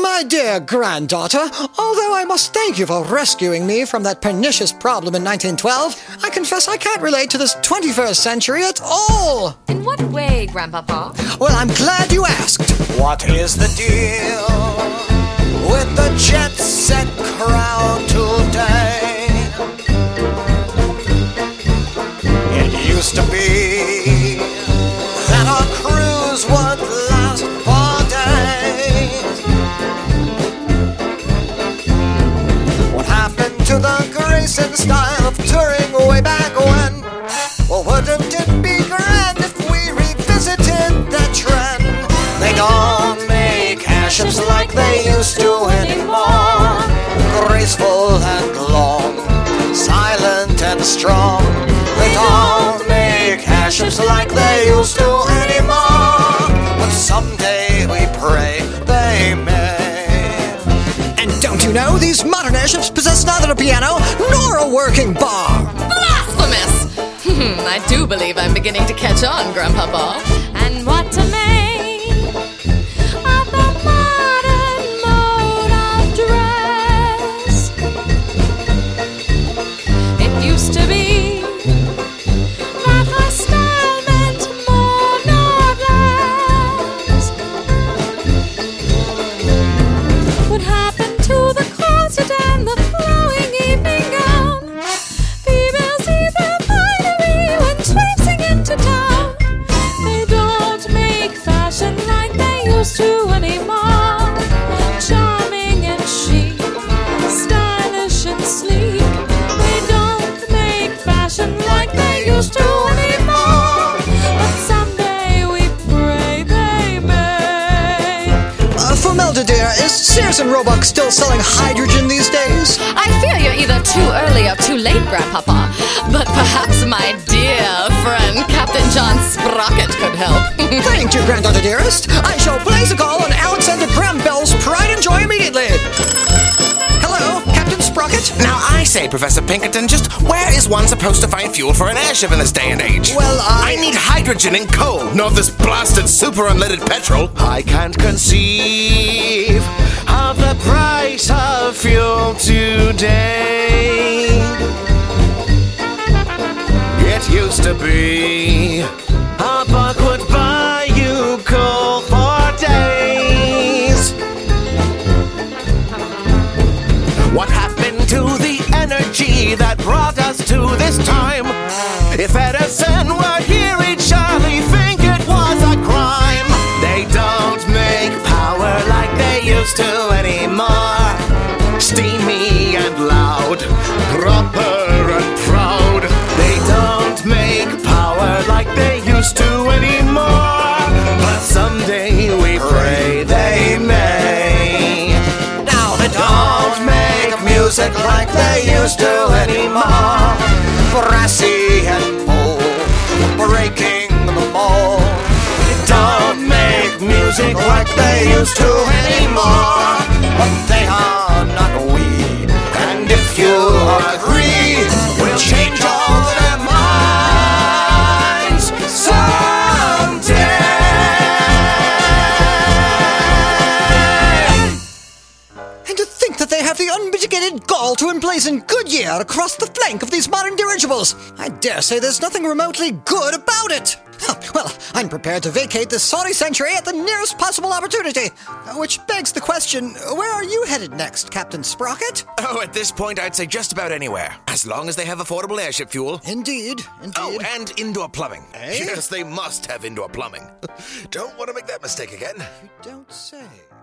My dear granddaughter, although I must thank you for rescuing me from that pernicious problem in 1912, I confess I can't relate to this 21st century at all. In what way, Grandpapa? Well, I'm glad you asked. What is the deal with the jet-set crowd today? It used to be that our cruise would last for days. What happened to the grace and style of touring way back when? Well, wouldn't it be grand if we revisited that trend? They don't make airships like they used to anymore. Graceful and long, silent and strong. They don't make airships like they used to anymore. But someday we pray they may. And don't you know, these modern airships possess neither a piano nor a working bar. Blasphemous! I do believe I'm beginning to catch on, Grandpapa. And what to make of the modern mode of dress? It used to be that high style meant more not less. What happened to the corset and the flowing evening gown? Females see their finery when traipsing into town. They don't make fashion like they used to anymore. Charming and chic, stylish and sleek. They don't make fashion like they used to anymore. But someday we pray they may. Formelda, dear, is Sears and Roebuck still selling hydrogen these days? I fear you're either too early or too late, Grandpapa. But perhaps my dear friend Captain John Sprocket could help. Thank you, granddaughter dearest. I shall place a call on Alexander Graham Bell's Pride and Joy immediately. Hello, Captain Sprocket? Now I say, Professor Pinkerton, just where is one supposed to find fuel for an airship in this day and age? Well, I need hydrogen and coal, not this blasted super unleaded petrol. I can't conceive of the price of fuel today. It used to be a buck would buy you coal for days. What happened to the energy that brought us to this time? If Edison were here, he'd surely think it was a crime. They don't make power like they used to anymore. Steamy and loud, proper and proud. They don't make power like they used to anymore. But someday we pray they may. Now they don't make music like they used to anymore. Brassy and bold, breaking the mold. They don't make music like they used to anymore. But they are not we. And if you agree, we'll change all their minds someday. And to think that they have the unmitigated gall to emblazon Goodyear across the flank of these modern dirigibles. I dare say there's nothing remotely good about it. Well, I'm prepared to vacate this sorry century at the nearest possible opportunity. Which begs the question, where are you headed next, Captain Sprocket? Oh, at this point, I'd say just about anywhere, as long as they have affordable airship fuel. Indeed. Oh, and indoor plumbing. Eh? Yes, they must have indoor plumbing. Don't want to make that mistake again. You don't say.